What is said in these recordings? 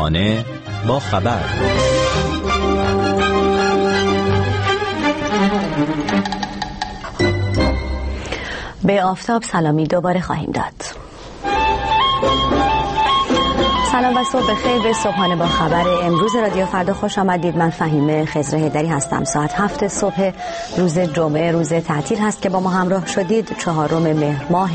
صبحانه با خبر. به آفتاب سلامی دوباره خواهیم داد. سلام و صبح بخیر به صبحانه با خبر امروز رادیو فردا خوش آمدید. من فهیمه خضر هیدری هستم. ساعت 7 صبح روز جمعه، روز تعطیل هست که با ما همراه شدید. 4 مهر ماه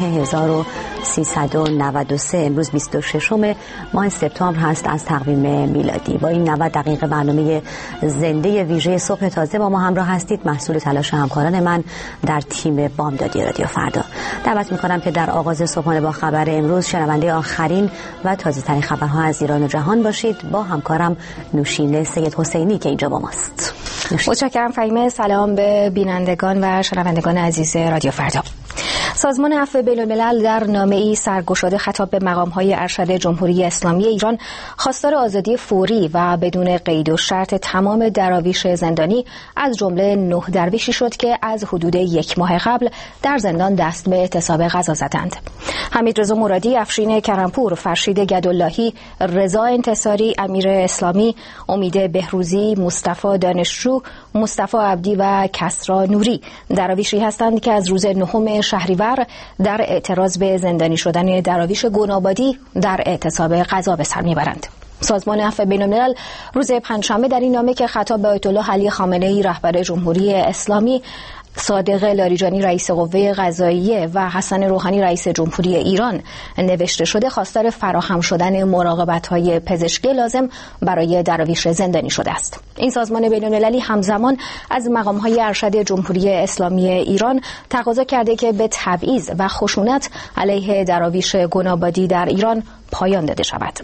1393، امروز 26 ماه سپتامبر هست از تقویم میلادی. با این 90 دقیقه برنامه زنده ویژه صبح تازه با ما همراه هستید، محصول تلاش همکاران من در تیم بامدادی رادیو فردا. دعوت می‌کنم که در آغاز صبحانه با خبر امروز شنونده آخرین و تازه‌ترین خبرها از ایران و جهان باشید با همکارم نوشین سید حسینی که اینجا با ماست. متشکرم فهیمه. سلام به بینندگان و شنوندگان عزیز رادیو فردا. سازمان عفو بین‌الملل در نامه‌ای سرگشاده خطاب به مقام‌های ارشد جمهوری اسلامی ایران خواستار آزادی فوری و بدون قید و شرط تمام دراویش زندانی از جمله 9 درویشی شد که از حدود 1 ماه قبل در زندان دست به اعتصاب غذا زدند. حمیدرضا مرادی، افشین کرمپور، فرشید گداللهی، رضا انتصاری، امیر اسلامی، امید بهروزی، مصطفی دانشجو، مصطفی عبدی و کسری نوری دراویشی هستند که از روز 9 شهریور در اعتراض به زندانی شدن دراویش گنابادی در اعتصاب غذا به سر میبرند. سازمان عفو بین‌الملل روز پنجشنبه در این نامه که خطاب به آیت الله علی خامنه‌ای رهبر جمهوری اسلامی، صادق لاریجانی رئیس قوه قضاییه و حسن روحانی رئیس جمهوری ایران نوشته شده، خواستار فراهم شدن مراقبت‌های پزشکی لازم برای دراویش زندانی شده است. این سازمان بین‌المللی همزمان از مقام‌های ارشد جمهوری اسلامی ایران تقاضا کرده که به تبعیض و خشونت علیه دراویش گنابادی در ایران پایان داده شود.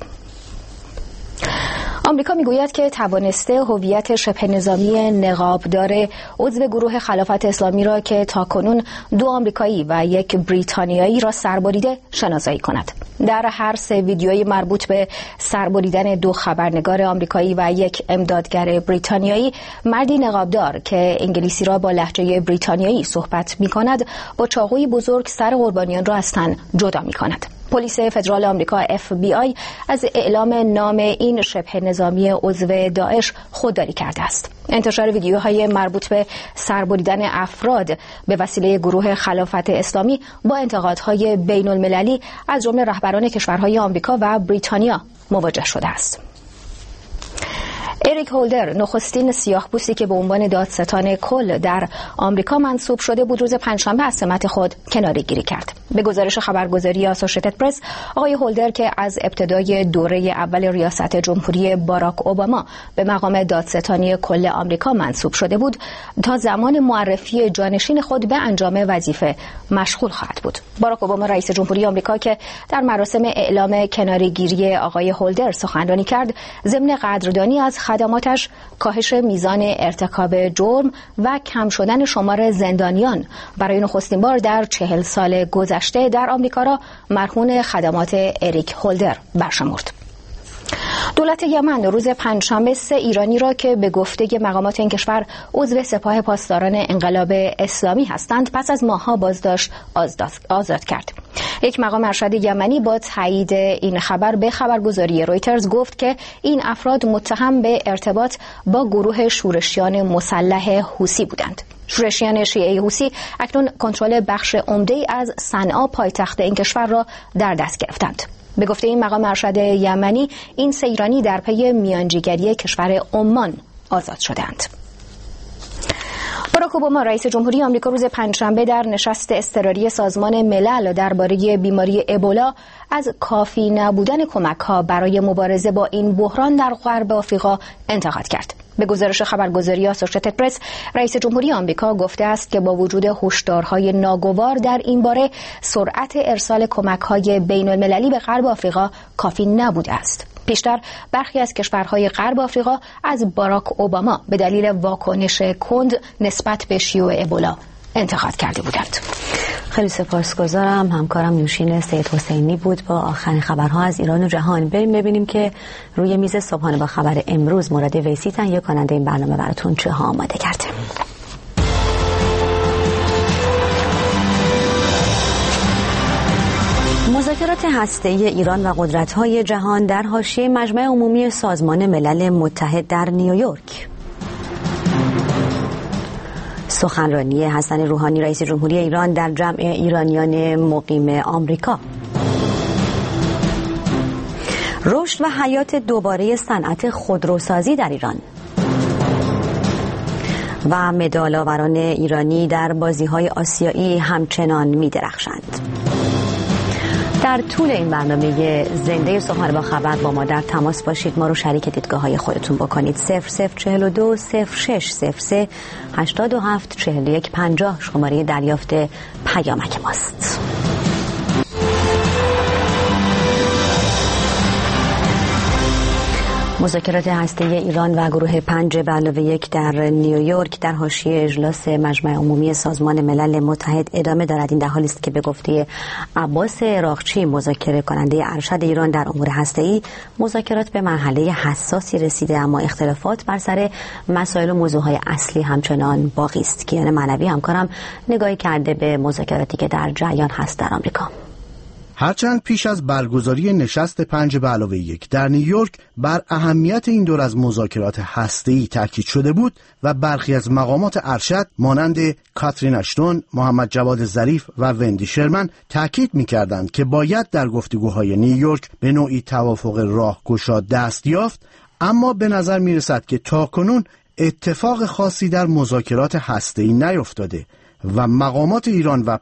آمریکا میگوید که توانسته هویت شبه نظامی نقابدار عضو گروه خلافت اسلامی را که تاکنون 2 آمریکایی و 1 بریتانیایی را سربریده شناسایی کند. در هر 3 ویدیوی مربوط به سربریدن 2 خبرنگار آمریکایی و 1 امدادگر بریتانیایی، مردی نقابدار که انگلیسی را با لهجه بریتانیایی صحبت می‌کند با چاقوی بزرگ سر قربانیان را از تن جدا می‌کند. پلیس فدرال آمریکا FBI از اعلام نام این شبه نظامی عضو داعش خودداری کرده است. انتشار ویدیوهای مربوط به سربریدن افراد به وسیله گروه خلافت اسلامی با انتقادهای بین‌المللی از جمله رهبران کشورهای آمریکا و بریتانیا مواجه شده است. اریک هولدر، نخستین سیاه‌پوستی که به عنوان دادستان کل در آمریکا منصوب شده بود، روز پنجشنبه از سمت خود کناره‌گیری کرد. به گزارش خبرگزاری آسوشیتد پرس، آقای هولدر که از ابتدای دوره اول ریاست جمهوری باراک اوباما به مقام دادستانی کل آمریکا منصوب شده بود، تا زمان معرفی جانشین خود به انجام وظیفه مشغول خواهد بود. باراک اوباما رئیس جمهوری آمریکا که در مراسم اعلام کناره‌گیری آقای هولدر سخنرانی کرد، ضمن قدردانی از خدماتش، کاهش میزان ارتکاب جرم و کم شدن شمار زندانیان برای نخستین بار در 40 سال گذشته در آمریکا را مرهون خدمات اریک هولدر برشمرد. دولت یمن روز پنجشنبه 3 ایرانی را که به گفته مقامات این کشور عضو سپاه پاسداران انقلاب اسلامی هستند پس از ماه‌ها بازداشت آزاد کرد. یک مقام ارشد یمنی با تایید این خبر به خبرگزاری رویترز گفت که این افراد متهم به ارتباط با گروه شورشیان مسلح حوثی بودند. شورشیان شیعه حوثی اکنون کنترل بخش عمده‌ای از صنعا پایتخت این کشور را در دست گرفتند. به گفته این مقام ارشد یمنی، این 3 ایرانی در پی میانجیگری کشور عمان آزاد شدند. باراک اوباما رئیس جمهوری آمریکا روز پنجشنبه در نشست اضطراری سازمان ملل درباره بیماری ابولا از کافی نبودن کمک‌ها برای مبارزه با این بحران در غرب آفریقا انتقاد کرد. به گزارش خبرگزاری آسوشیتد پرس، رئیس جمهوری آمریکا گفته است که با وجود هشدارهای ناگوار در این باره، سرعت ارسال کمک‌های بین‌المللی به غرب آفریقا کافی نبوده است. پیشتر برخی از کشورهای غرب آفریقا از باراک اوباما به دلیل واکنش کند نسبت به شیوع ابولا انتقاد کرده بودند. خیلی سپاسگزارم. همکارم نوشین سید حسینی بود با آخرین خبرها از ایران و جهان. بریم ببینیم که روی میز صبحانه با خبر امروز مراد ویسی تهیه کننده این برنامه براتون چه ها آماده کرده. مذاکرات هسته‌ای ایران و قدرت‌های جهان در حاشیه مجمع عمومی سازمان ملل متحد در نیویورک. سخنرانی حسن روحانی رئیس جمهوری ایران در جمع ایرانیان مقیم آمریکا. رشد و حیات دوباره صنعت خودروسازی در ایران. و مدال‌آوران ایرانی در بازی‌های آسیایی همچنان می‌درخشند. در طول این برنامه زنده صبحانه با خبر با ما در تماس باشید. ما رو شریک دیدگاه‌های خودتون بکنید. 0042 0603 87 41 50 شماره دریافت پیامک ماست. مذاکرات هسته‌ای ایران و گروه 5+1 در نیویورک در حاشیه اجلاس مجمع عمومی سازمان ملل متحد ادامه دارد. این در حالی است که به گفته عباس عراقچی مذاکره کننده ارشد ایران در امور هسته‌ای، مذاکرات به مرحله حساسی رسیده، اما اختلافات بر سر مسائل و موضوعهای اصلی همچنان باقی است. کیان معنوی همکارم نگاهی کرده به مذاکراتی که در جریان هست در آمریکا. هرچند پیش از برگزاری نشست 5+1 در نیویورک بر اهمیت این دور از مذاکرات هسته‌ای تاکید شده بود و برخی از مقامات ارشد مانند کاترین اشتون، محمد جواد ظریف و وندی شرمن تاکید می‌کردند که باید در گفتگوهای نیویورک به نوعی توافق راهگشا دست یافت، اما به نظر می‌رسد که تاکنون اتفاق خاصی در مذاکرات هسته‌ای نیفتاده و مقامات ایران و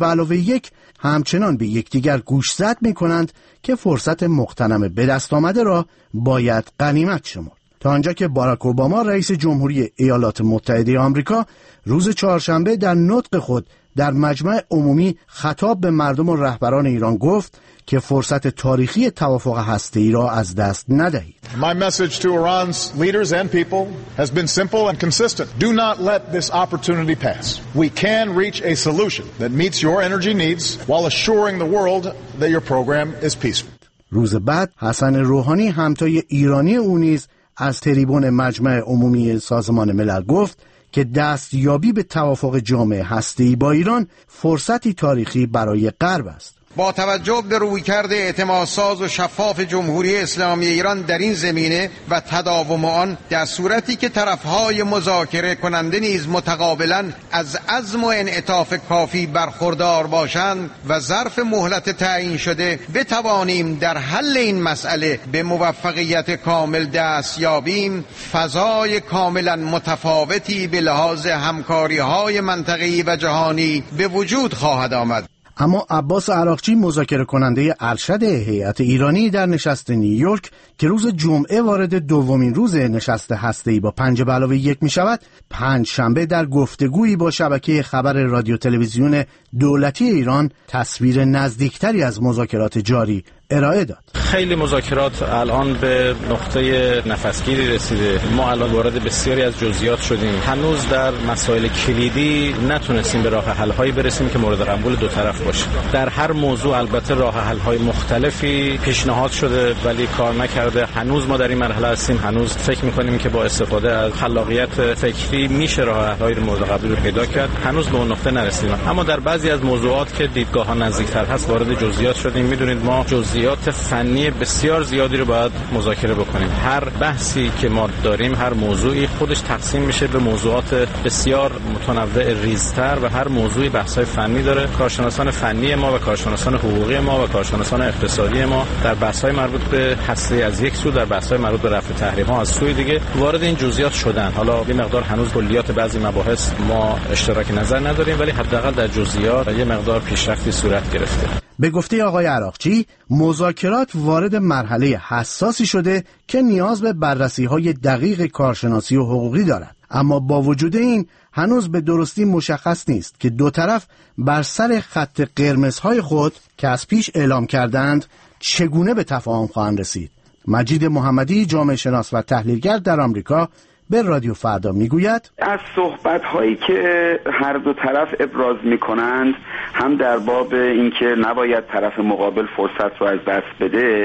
5+1 همچنان به یکدیگر گوشزد می‌کنند که فرصت مغتنم به دست آمده را باید غنیمت شمرد. تا آنجا که باراک اوباما رئیس جمهوری ایالات متحده آمریکا روز چهارشنبه در نطق خود در مجمع عمومی خطاب به مردم و رهبران ایران گفت که فرصت تاریخی توافق هسته‌ای را از دست ندهید. My message to Iran's leaders and people has been simple and consistent. Do not let this opportunity pass. We can reach a solution that meets your energy needs while assuring the world that your program is peaceful. روز بعد حسن روحانی همتای ایرانی او نیز از تریبون مجمع عمومی سازمان ملل گفت که دستیابی به توافق جامع هسته‌ای با ایران فرصتی تاریخی برای غرب است. با توجه به رویکرد اعتمادساز و شفاف جمهوری اسلامی ایران در این زمینه و تداوم آن، در صورتی که طرفهای مذاکره کننده نیز متقابلا از عزم و انعطاف کافی برخوردار باشند و ظرف مهلت تعیین شده بتوانیم در حل این مسئله به موفقیت کامل دست یابیم، فضای کاملا متفاوتی به لحاظ همکاری‌های منطقه‌ای و جهانی به وجود خواهد آمد. اما عباس عراقچی مذاکره کننده ارشد هیئت ایرانی در نشست نیویورک که روز جمعه وارد دومین روز نشست هسته‌ای با 5+1 می شود، پنجشنبه در گفتگویی با شبکه خبر رادیو تلویزیون دولتی ایران تصویر نزدیکتری از مذاکرات جاری ارائه داد. خیلی مذاکرات الان به نقطه نفسگیری رسیده. ما الان وارد بسیاری از جزئیات شدیم. هنوز در مسائل کلیدی نتونستیم به راه حل‌هایی برسیم که مورد قبول دو طرف باشه. در هر موضوع البته راه حل‌های مختلفی پیشنهاد شده ولی کار نکرده. هنوز ما در این مرحله هستیم. هنوز فکر می‌کنیم که با استفاده از خلاقیت فکری میشه راه حل‌های مورد قبول رو پیدا کرد. هنوز به اون نقطه نرسیدیم. اما در بعضی از موضوعات که دیدگاه‌ها نزدیک‌تر هست وارد جزئیات شدیم. می‌دونید ما جزئیات فنی بسیار زیادی رو باید مذاکره بکنیم. هر بحثی که ما داریم، هر موضوعی خودش تقسیم میشه به موضوعات بسیار متنوع ریزتر و هر موضوعی بحث‌های فنی داره. کارشناسان فنی ما و کارشناسان حقوقی ما و کارشناسان اقتصادی ما در بحث‌های مربوط به هسته از یک سو، در بحث‌های مربوط به رفع تحریم‌ها از سوی دیگه وارد این جزئیات شدن. حالا یه مقدار هنوز کلیات بعضی مباحث ما اشتراک نظر نداریم ولی حداقل در جزئیات یه مقدار پیشرفتی صورت گرفته. به گفته آقای عراقچی، مذاکرات وارد مرحله حساسی شده که نیاز به بررسی‌های دقیق کارشناسی و حقوقی دارد. اما با وجود این هنوز به درستی مشخص نیست که دو طرف بر سر خط قرمزهای خود که از پیش اعلام کردند چگونه به تفاهم خواهند رسید. مجید محمدی، جامعه شناس و تحلیلگر در آمریکا، به رادیو فردا میگوید از صحبت‌هایی که هر دو طرف ابراز می‌کنند، هم در باب اینکه نباید طرف مقابل فرصت رو از دست بده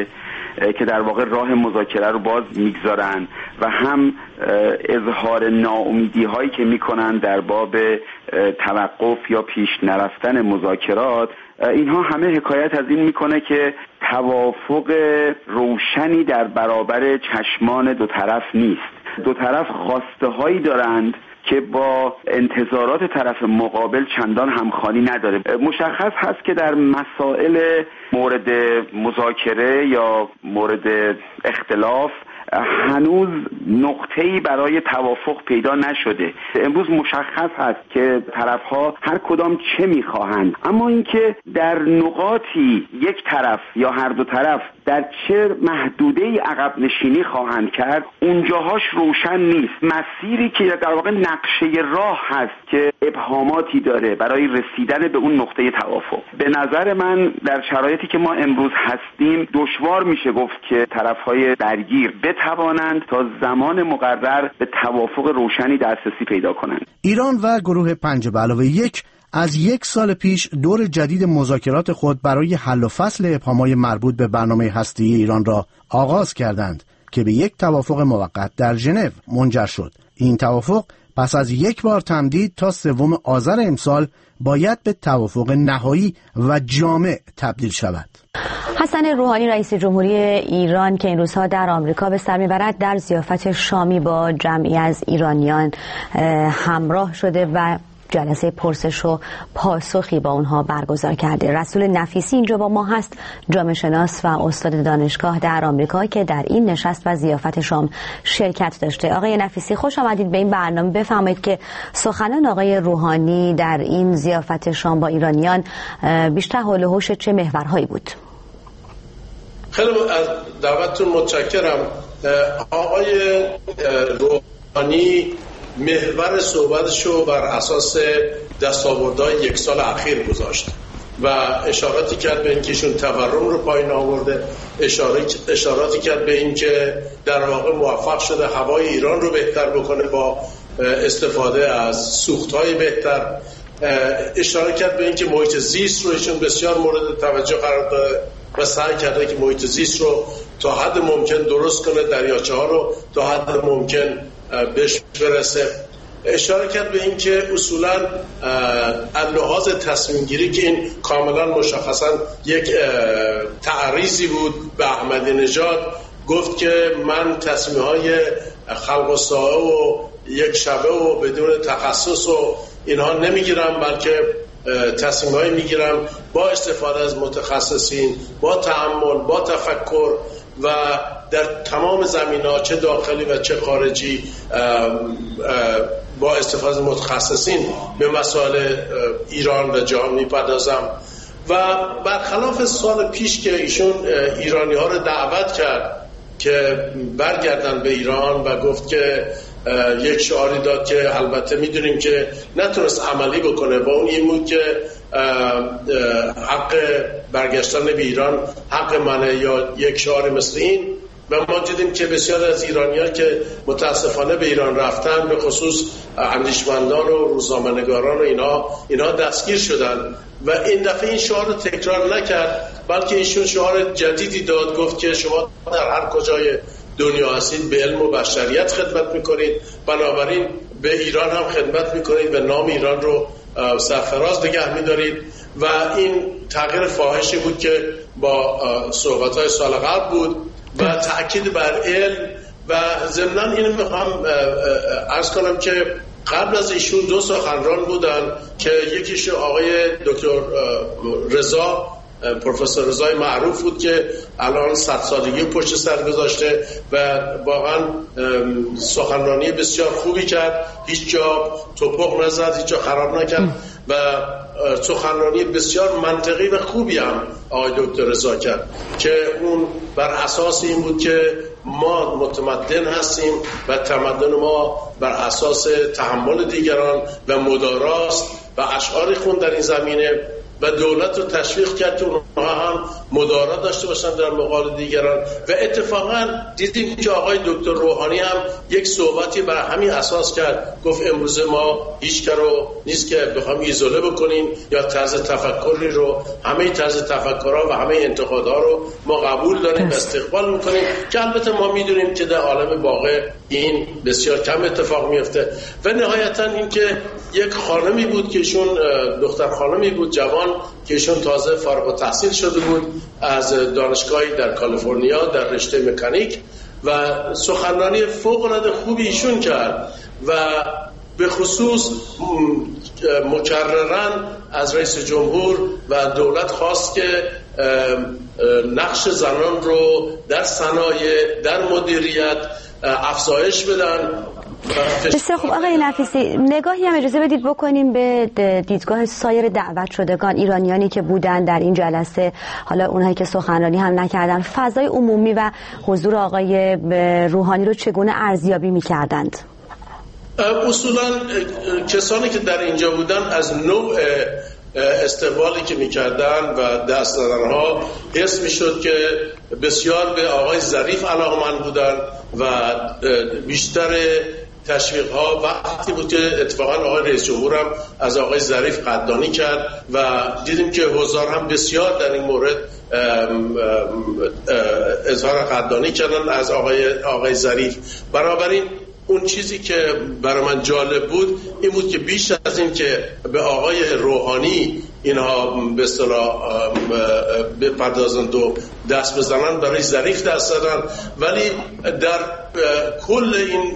که در واقع راه مذاکره رو باز میگذارن و هم اظهار ناامیدی هایی که میکنن در باب توقف یا پیش نرفتن مذاکرات، اینها همه حکایت از این میکنه که توافق روشنی در برابر چشمان دو طرف نیست. دو طرف خواسته هایی دارند که با انتظارات طرف مقابل چندان همخوانی نداره. مشخص هست که در مسائل مورد مذاکره یا مورد اختلاف هنوز نقطه‌ای برای توافق پیدا نشده. امروز مشخص هست که طرف‌ها هر کدام چه می‌خواهند، اما اینکه در نقاطی یک طرف یا هر دو طرف در چه محدوده‌ای عقب نشینی خواهند کرد اونجاهاش روشن نیست. مسیری که در واقع نقشه راه هست که ابهاماتی داره برای رسیدن به اون نقطه توافق. به نظر من در شرایطی که ما امروز هستیم دشوار میشه گفت که طرف‌های درگیر بتوانند تا زمان مقرر به توافق روشنی دسترسی پیدا کنند. ایران و گروه 5+1 از 1 سال پیش دور جدید مذاکرات خود برای حل و فصل ابهامات مربوط به برنامه هسته‌ای ایران را آغاز کردند که به یک توافق موقت در ژنو منجر شد. این توافق پس از 1 بار تمدید تا 3 آذر امسال باید به توافق نهایی و جامع تبدیل شود. حسن روحانی رئیس جمهوری ایران که این روزها در آمریکا به سر میبرد در ضیافت شامی با جمعی از ایرانیان همراه شده و جلسه پرسش و پاسخی با اونها برگزار کرده. رسول نفیسی اینجا با ما هست، جامعه شناس و استاد دانشگاه در آمریکا که در این نشست و ضیافت شام شرکت داشته. آقای نفیسی خوش آمدید به این برنامه. بفرمایید که سخنان آقای روحانی در این ضیافت شام با ایرانیان بیشتر حول و حوش چه محورهایی بود؟ خیلی از دعوتتون متشکرم. آقای روحانی محور صحبتشو بر اساس دستاوردهای 1 سال اخیر گذاشت و اشاراتی کرد به اینکه ایشون تورم رو پایین آورده، اشاراتی کرد به اینکه در واقع موفق شده هوای ایران رو بهتر بکنه با استفاده از سوخت‌های بهتر، اشاره کرد به اینکه محیط زیست رو ایشون بسیار مورد توجه قرار داده و سعی کرده که محیط زیست رو تا حد ممکن درست کنه، دریاچه‌ها رو تا حد ممکن بهش برسه. اشاره کرد به این که اصولاً از لحاظ تصمیم گیری که این کاملا مشخصاً یک تعریضی بود به احمدی نژاد، گفت که من تصمیم‌های خلق الساعه و یک شبه و بدون تخصص و اینها نمیگیرم، بلکه تصمیم‌هایی میگیرم با استفاده از متخصصین، با تأمل، با تفکر و در تمام زمینه‌ها چه داخلی و چه خارجی با استفاده از متخصصین به مسائل ایران و جهان میپردازم. و برخلاف سال پیش که ایشون ایرانی‌ها رو دعوت کرد که برگردن به ایران و گفت که یک شعاری داد که البته میدونیم که نتونست عملی بکنه، با اون این بود که حق برگشتن به ایران حق منه یا یک شعار مثل این. و ما دیدیم که بسیار از ایرانی‌ها که متاسفانه به ایران رفتن، به خصوص اندیشمندان و روزنامه‌نگاران و اینا دستگیر شدن و این دفعه این شعار رو تکرار نکرد، بلکه ایشون شعار جدیدی داد، گفت که شما در هر کجای دنیا هستید به علم و بشریت خدمت میکنید، بنابراین به ایران هم خدمت میکنید و نام ایران رو سرفراز نگه میدارید. و این تغییر فاحشی بود که با صحبت‌های سال قبل بود و تأکید بر علم. و ضمناً اینو میخوام عرض کنم که قبل از ایشون 2 سخنران بودن که یکیش آقای دکتر رضا، پروفسور رضای معروف بود که الان 100 سالگی پشت سر گذاشته و واقعا سخنرانی بسیار خوبی کرد، هیچ جا توپق نزد، هیچ جا خراب نکرد و سخنرانی بسیار منطقی و خوبی هم آقای دکتر رضا کرد که اون بر اساس این بود که ما متمدن هستیم و تمدن ما بر اساس تحمل دیگران و مداراست و اشعاری خوند در این زمینه و دولت رو تشویق کرد که اونها هم مدارا داشته باشن در مقابل دیگران. و اتفاقا دیدیم که آقای دکتر روحانی هم یک صحبتی بر همین اساس کرد، گفت امروز ما هیچ کارو نیست که بخوام ایزوله بکنیم یا طرز تفکری رو، همه طرز تفکرها و همه انتقادها رو ما قبول داریم و استقبال میکنیم، که البته ما میدونیم که در عالم واقع این بسیار کم اتفاق میفته. و نهایتا اینکه یک خانمی بود که ایشون دختر خانمی بود جوان که ایشون تازه فارغ التحصیل شده بود از دانشگاهی در کالیفرنیا در رشته مکانیک و سخنرانی فوق العاده خوبی ایشون کرد و به خصوص مکرراً از رئیس جمهور و دولت خواست که نقش زنان رو در صنایع، در مدیریت افزایش بدن. بسیار خوب آقای نفیسی، نگاهی هم اجازه بدید بکنیم به دیدگاه سایر دعوت شدگان، ایرانیانی که بودن در این جلسه، حالا اونهایی که سخنرانی هم نکردن، فضای عمومی و حضور آقای روحانی رو چگونه ارزیابی می‌کردند؟ اصولا کسانی که در اینجا بودن از نوع استقبالی که میکردن و دست دادنها حس میشد که بسیار به آقای ظریف علاقمند بودن و بیشتر تشویق ها وقتی بود که اتفاقا آقای رئیس جمهور هم از آقای ظریف قدردانی کرد و دیدیم که حضار هم بسیار در این مورد اظهار قدردانی کردن از آقای ظریف. بنابراین اون چیزی که برای من جالب بود این بود که بیش از این که به آقای روحانی اینها به اصطلاح بپردازند و دست بزنن، برای ظریف دست دادن، ولی در کل این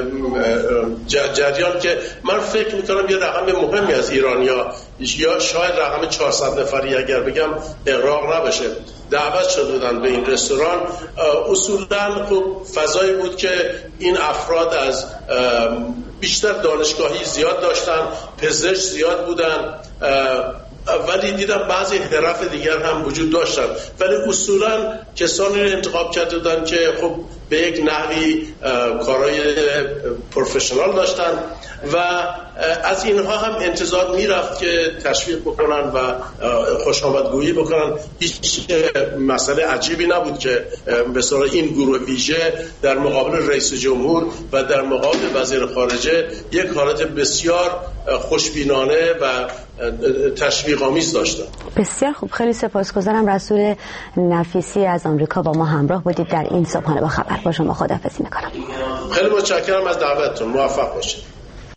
جریان که من فکر میکنم یه رقم مهمی از ایرانیا یا شاید رقم 400 نفری اگر بگم اغراق نباشه دعوت شده بودن به این رستوران. اصولا خب فضایی بود که این افراد از بیشتر دانشگاهی زیاد داشتن، پزشک زیاد بودن، ولی دیدم بعضی حرف دیگر هم وجود داشتن، ولی اصولا کسانی رو انتخاب کرده بودن که خب به یک نحوی کارهای پروفشنال داشتن و از اینها هم انتظار میرفت که تشویق بکنن و خوش آمدگویی بکنن. هیچ مسئله عجیبی نبود که به صورت این گروه ویژه در مقابل رئیس جمهور و در مقابل وزیر خارجه یک حالت بسیار خوشبینانه و تشویق آمیز داشتن. بسیار خوب، خیلی سپاسگزارم. رسول نفیسی از آمریکا با ما همراه بودید در این صبحانه با خبر. با شما خداحافظی میکنم. خیلی متشکرم از دعوتتون. موفق باشید.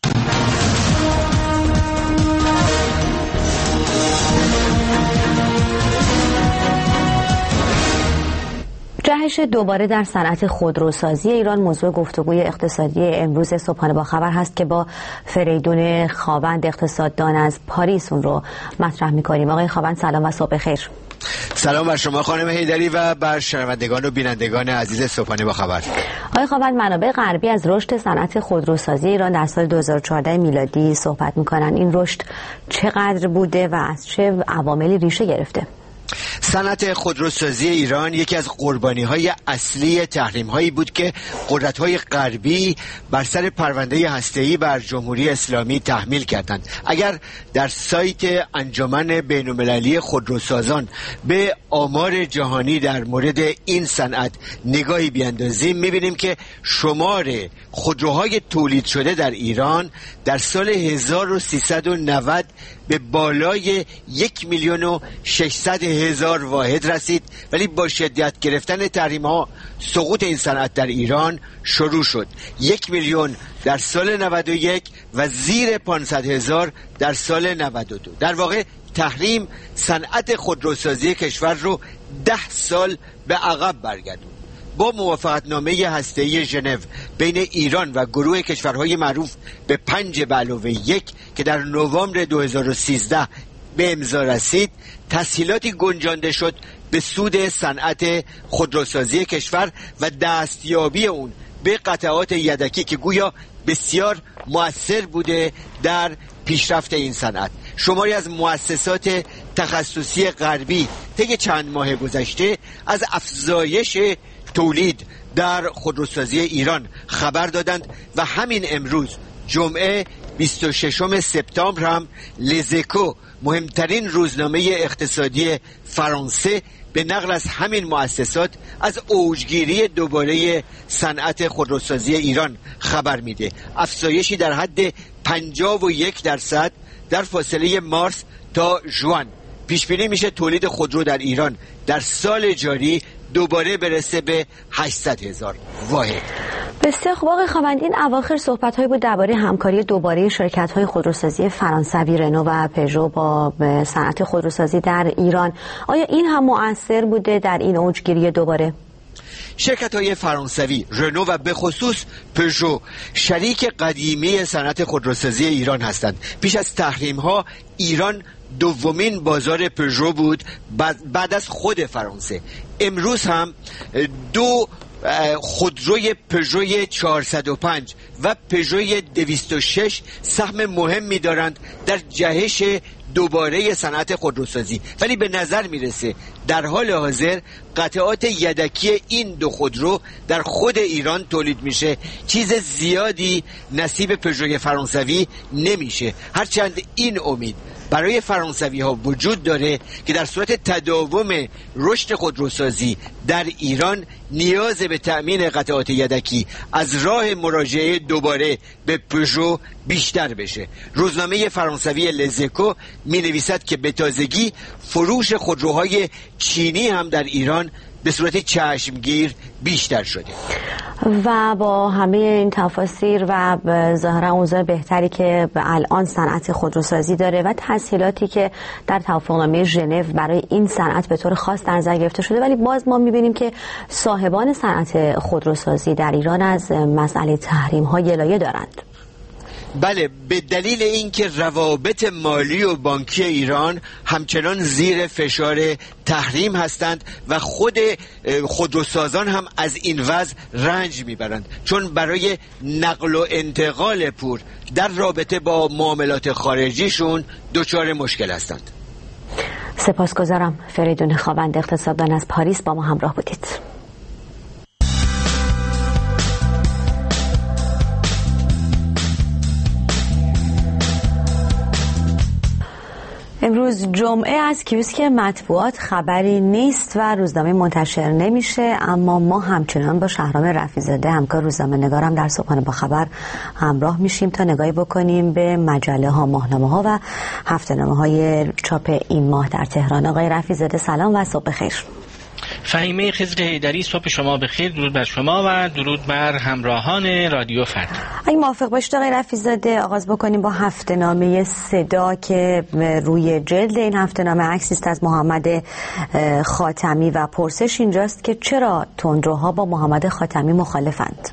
جهش دوباره در صنعت خودروسازی ایران موضوع گفتگوی اقتصادی امروز صبحانه با خبر هست که با فریدون خاوند اقتصاددان از پاریس اون رو مطرح می‌کنیم. آقای خاوند سلام و صبح خیر. سلام بر شما خانم حیدری و بر شنوندگان و بینندگان عزیز صبحانه با خبر. آقای خاوند، منابع غربی از رشد صنعت خودروسازی ایران در سال 2014 میلادی صحبت می‌کنن. این رشد چقدر بوده و از چه عواملی ریشه گرفته؟ صنعت خودروسازی ایران یکی از قربانی‌های اصلی تحریم‌هایی بود که قدرت‌های غربی بر سر پرونده هسته‌ای بر جمهوری اسلامی تحمیل کردند. اگر در سایت انجمن بین‌المللی خودروسازان به آمار جهانی در مورد این صنعت نگاهی بیاندازیم، می‌بینیم که شمار خودروهای تولید شده در ایران در سال 1390 به بالای 1,600,000 واحد رسید، ولی با شدت گرفتن تحریم‌ها سقوط این صنعت در ایران شروع شد. 1,000,000 در سال 91 و زیر 500,000 در سال 92. در واقع تحریم صنعت خودروسازی کشور رو 10 سال به عقب برگردوند. با موافقتنامه هسته‌ای ژنو بین ایران و گروه کشورهای معروف به 5+1 که در نوامبر 2013 به امضا رسید، تسهیلاتی گنجانده شد به سود صنعت خودروسازی کشور و دستیابی اون به قطعات یدکی که گویا بسیار مؤثر بوده در پیشرفت این صنعت. شماری از مؤسسات تخصصی غربی طی چند ماه گذشته از افزایش تولید در خودروسازی ایران خبر دادند و همین امروز جمعه 26 سپتامبر هم لزکو، مهمترین روزنامه اقتصادی فرانسه، به نقل از همین مؤسسات از اوجگیری دوباره صنعت خودروسازی ایران خبر میده. افزایشی در حد 51% در فاصله مارس تا ژوئن. پیش بینی میشه تولید خودرو در ایران در سال جاری دوباره برسه به 800,000 واحد. بسیار خوب آقای خاوندی، این اواخر صحبت‌هایی بود درباره همکاری دوباره شرکت‌های خودروسازی فرانسوی رنو و پژو با صنعت خودروسازی در ایران. آیا این هم مؤثر بوده در این اوجگیری دوباره؟ شرکت‌های فرانسوی رنو و به خصوص پژو شریک قدیمی صنعت خودروسازی ایران هستند. پیش از تحریم‌ها ایران دومین بازار پژو بود بعد از خود فرانسه. امروز هم دو خودروی پژوی 405 و پژوی 206 سهم مهمی دارند در جهش دوباره صنعت خودروسازی، ولی به نظر میرسه در حال حاضر قطعات یدکی این دو خودرو در خود ایران تولید میشه، چیز زیادی نصیب پژوی فرانسوی نمیشه، هرچند این امید برای فرانسوی ها وجود داره که در صورت تداوم رشد خودروسازی در ایران نیاز به تأمین قطعات یدکی از راه مراجعه دوباره به پژو بیشتر بشه. روزنامه فرانسوی لزکو می نویسد که به تازگی فروش خودروهای چینی هم در ایران به صورت چشمگیر بیشتر شده. و با همه این تفاسیر و ظاهرا اوضاع بهتری که الان صنعت خودروسازی داره و تسهیلاتی که در توافقنامه ژنو برای این صنعت به طور خاص در نظر گرفته شده، ولی باز ما می‌بینیم که صاحبان صنعت خودروسازی در ایران از مسئله تحریم‌ها گلایه دارند. بله، به دلیل اینکه روابط مالی و بانکی ایران همچنان زیر فشار تحریم هستند و خود خودروسازان هم از این وضع رنج میبرند، چون برای نقل و انتقال پول در رابطه با معاملات خارجیشون دچار مشکل هستند. سپاسگزارم. فریدون خاوند، اقتصاددان از پاریس، با ما همراه بودید. امروز جمعه از کیوسک مطبوعات خبری نیست و روزنامه منتشر نمیشه، اما ما همچنان با شهرام رفیع‌زاده همکار روزنامه نگارم در صبحانه با خبر همراه میشیم تا نگاهی بکنیم به مجله ها، ماهنامه ها و هفته‌نامه های چاپ این ماه در تهران. آقای رفیع‌زاده سلام و صبح بخیر. فهیمه خضر حیدری، صبح شما بخیر. درود بر شما و درود بر همراهان رادیو فردا. اگه موافق باشید آقای رفیع‌زاده آغاز بکنیم با هفته‌نامه صدا که روی جلد این هفته‌نامه عکسی است از محمد خاتمی و پرسش اینجاست که چرا تندروها با محمد خاتمی مخالفند؟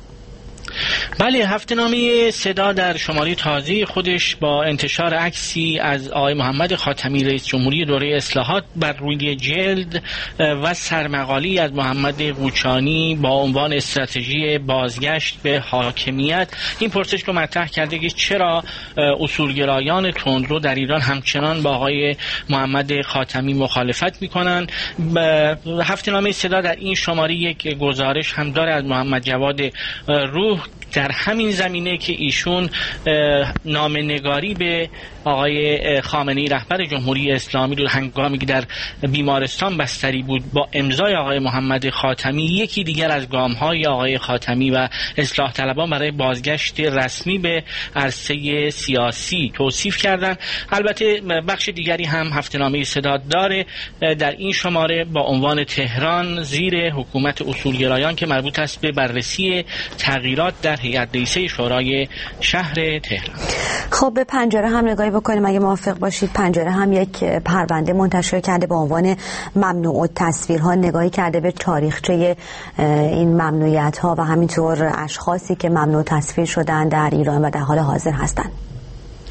بله، هفته‌نامه صدا در شماره تازه خودش با انتشار عکسی از آقای محمد خاتمی رئیس جمهوری دوره اصلاحات بر روی جلد و سرمقالی از محمد قوچانی با عنوان استراتژی بازگشت به حاکمیت این پرسش رو مطرح کرده که چرا اصولگرایان تندرو در ایران همچنان با آقای محمد خاتمی مخالفت میکنن. هفته‌نامه صدا در این شماره یک گزارش هم داره از محمد جواد روح در همین زمینه که ایشون نامه‌نگاری به آقای خامنه‌ای رهبر جمهوری اسلامی رو هنگامی که در بیمارستان بستری بود با امضای آقای محمد خاتمی یکی دیگر از گام‌های آقای خاتمی و اصلاح طلبان برای بازگشت رسمی به عرصه سیاسی توصیف کردند. البته بخش دیگری هم هفته‌نامه صدا داره در این شماره با عنوان تهران زیر حکومت اصولگرایان که مربوط است به بررسی تغییرات در هیئت رئیسه شورای شهر تهران. خب به پنجره هم نگاهی بکنیم اگه موافق باشید. پنجره هم یک پرونده منتشر کرده با عنوان ممنوع التصویرها، نگاهی کرده به تاریخچه این ممنوعیت ها و همینطور اشخاصی که ممنوع تصویر شدن در ایران و در حال حاضر هستند.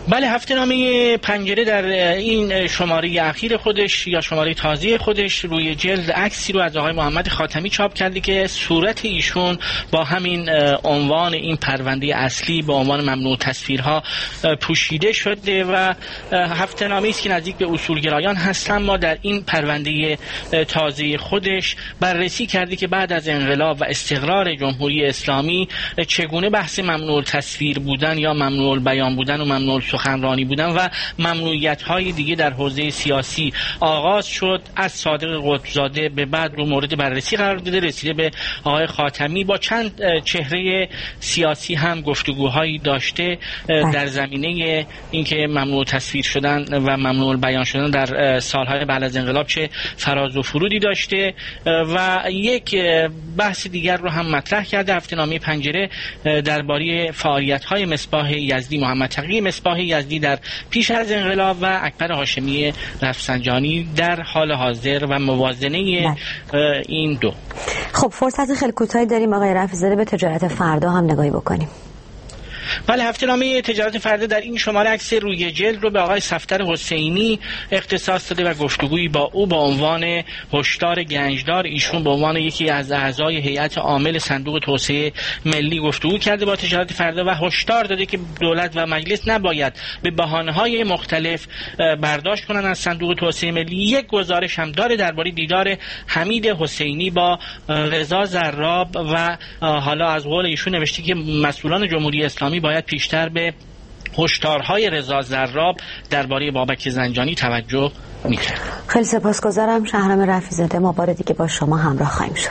بله، هفته‌نامه پنجره در این شماره اخیر خودش یا شماره تازه خودش روی جلد عکسی رو از آقای محمد خاتمی چاپ کرده که صورت ایشون با همین عنوان این پرونده اصلی با عنوان ممنوع تصویرها پوشیده شده و هفته‌نامه‌ای است که نزدیک به اصولگرایان هست، اما در این پرونده تازه خودش بررسی کرده که بعد از انقلاب و استقرار جمهوری اسلامی چگونه بحث ممنوع تصویر بودن یا ممنوع بیان بودن و ممنوع سخنرانی بودن و ممنوعیت‌های دیگه در حوزه سیاسی آغاز شد. از صادق قطب‌زاده به بعد رو مورد بررسی قرار داده، رسیده به آقای خاتمی. با چند چهره سیاسی هم گفتگوهایی داشته در زمینه اینکه ممنوع تصویر شدن و ممنوع بیان شدن در سالهای بعد از انقلاب چه فراز و فرودی داشته و یک بحث دیگر رو هم مطرح کرده. هفته‌نامه پنجره درباره فعالیت‌های مصباح یزدی، محمد تقی مصباح یزدی در پیش از انقلاب و اکبر هاشمی رفسنجانی در حال حاضر و موازنه این دو. خب فرصت خیلی کوتاهی داریم آقای رفیع‌زاده، به تجارت فردا هم نگاهی بکنیم. بله، هفته‌نامه تجارت فردا در این شماره عکس روی جلد رو به آقای صفدر حسینی اختصاص داده و گفتگویی با او با عنوان هشدار گنجدار. ایشون به عنوان یکی از اعضای هیئت عامل صندوق توسعه ملی گفتگو کرده با تجارت فردا و هشدار داده که دولت و مجلس نباید به بهانه‌های مختلف برداشت کنند از صندوق توسعه ملی. یک گزارش هم داره درباره دیدار حمید حسینی با رضا زراب و حالا از قول ایشون نوشته که مسئولان جمهوری اسلامی باید پیشتر به هشدارهای رضا زراب درباره بابک زنجانی توجه می‌کرد. خیلی سپاسگزارم شهرام رفیع‌زاده، ما بار دیگه با شما همراه خواهیم شد.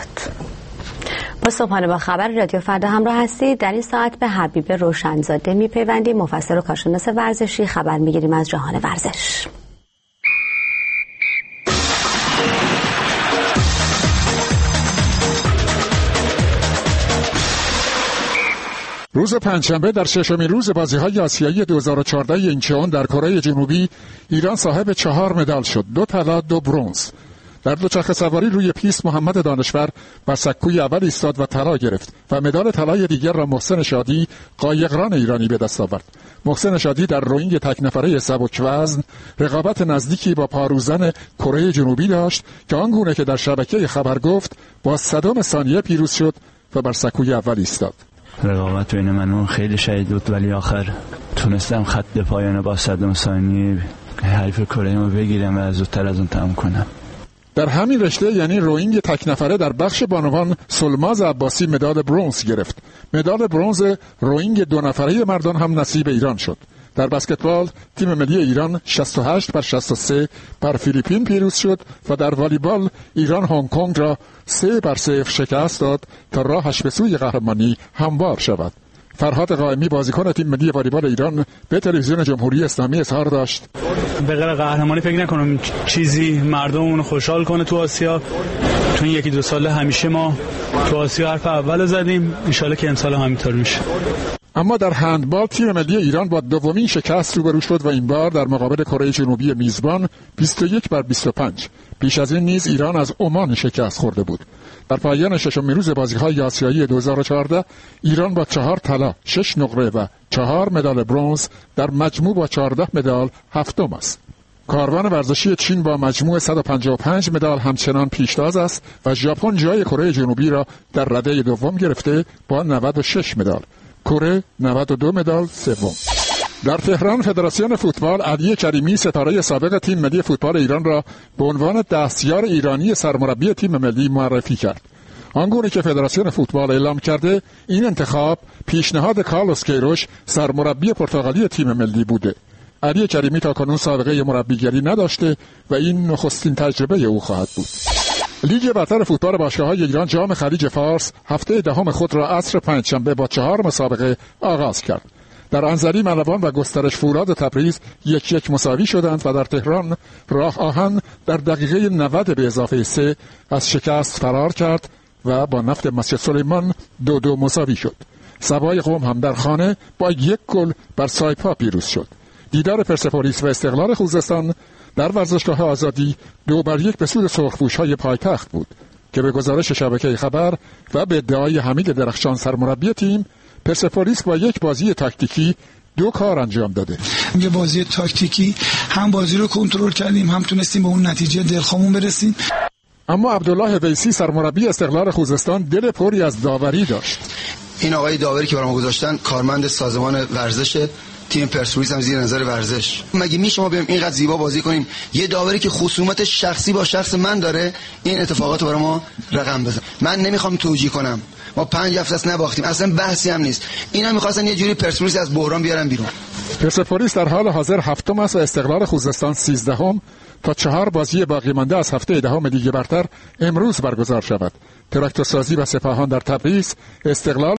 با صبحانه با خبر رادیو فردا همراه هستید. در این ساعت به حبیب روشنزاده میپیوندیم، مفسر و کارشناس ورزشی. خبر میگیریم از جهان ورزش. روز پنجشنبه در ششمین روز بازی‌های آسیایی 2014 اینچون در کره جنوبی ایران صاحب 4 مدال شد، 2 طلا 2 برنز. در دوچرخه سواری روی پیست محمد دانشور بر سکوی اول ایستاد و طلا گرفت و مدال طلای دیگر را محسن شادی قایقران ایرانی به دست آورد. محسن شادی در روینگ تک نفره سبک وزن رقابت نزدیکی با پاروزن کره جنوبی داشت که آنگونه که در شبکه خبر گفت با 100 ثانیه پیروز شد و بر سکوی اول ایستاد. رقابت بین من خیلی شدید بود ولی آخر تونستم خط پایان با 100 ثانیه حریف کره‌مو بگیرم و زودتر از اون تمام کنم. در همین رشته یعنی روینگ تک نفره در بخش بانوان سلماز عباسی مدال برنز گرفت. مدال برنز روینگ 2 نفره مردان هم نصیب ایران شد. در بسکتبال تیم ملی ایران 68 بر 63 بر فیلیپین پیروز شد و در والیبال ایران هنگ کنگ را 3 بر 0 شکست داد تا راهش به سوی قهرمانی هموار شود. فرهاد قائمی بازیکن تیم ملی والیبال ایران به تلویزیون جمهوری اسلامی اظهار داشت: به غیر قهرمانی فکر نکنم چیزی مردممون خوشحال کنه تو آسیا. تو این 1-2 سال همیشه ما تو آسیا حرف اول زدیم، ان شاءالله که امسال همینطور میشه. اما در هندبال تیم ملی ایران با دومین شکست روبرو شد و این بار در مقابل کره جنوبی میزبان 21 بر 25. پیش از این نیز ایران از عمان شکست خورده بود. در پایان ششمین روز بازی‌های آسیایی 2014 ایران با 4 طلا، 6 نقره و 4 مدال برنز در مجموع با 14 مدال هفتم است. کاروان ورزشی چین با مجموع 155 مدال همچنان پیشتاز است و ژاپن جای کره جنوبی را در رده دوم گرفته با 96 مدال. کره 92 مدال سوم. در تهران فدراسیون فوتبال علی کریمی ستاره سابق تیم ملی فوتبال ایران را به عنوان دستیار ایرانی سرمربی تیم ملی معرفی کرد. آنگونه که فدراسیون فوتبال اعلام کرده این انتخاب پیشنهاد کارلوس کیروش سرمربی پرتغالی تیم ملی بوده. علی کریمی تاکنون سابقه مربیگری نداشته و این نخستین تجربه او خواهد بود. لیگ برتر فوتبال باشگاه‌های ایران جام خلیج فارس هفته دهم خود را عصر پنجشنبه با 4 مسابقه آغاز کرد. در انزلی ملوان و گسترش فولاد تبریز 1-1 مساوی شدند و در تهران راه آهن در دقیقه 90 به اضافه 3 از شکست فرار کرد و با نفت مسجد سلیمان 2-2 مساوی شد. سبای قم هم در خانه با 1 گل بر سایپا پیروز شد. دیدار پرسپولیس و استقلال خوزستان در ورزشگاه آزادی 2-1 به سود سرخپوش‌های پایتخت بود که به گزارش شبکه خبر و به ادعای حمید درخشان سرمربی تیم، پرسپولیس با 1 بازی تاکتیکی 2 کار انجام داده. یه بازی تاکتیکی، هم بازی رو کنترل کردیم، هم تونستیم به اون نتیجه دلخواهمون برسیم. اما عبدالله ویسی سرمربی استقلال خوزستان دل پری از داوری داشت. این آقای داوری که برام گذاشتن کارمند سازمان ورزش تیم پرسپولیس هم زیر نظر ورزش. مگه میشه ما بریم اینقدر زیبا بازی کنیم یه داوری که خصومت شخصی با شخص من داره این اتفاقات رو برای ما رقم بزنه؟ من نمیخوام توجیه کنم، ما 5 هفته است نباختیم، اصلا بحثی هم نیست. اینا می‌خواستن یه جوری پرسپولیس از بحران بیارن بیرون. پرسپولیس در حال حاضر 7م است و استقلال خوزستان 13م تا 4 بازی باقی مانده از هفته 10 لیگ برتر امروز برگزار شود. تراکتورسازی و سپاهان در تبریز، استقلال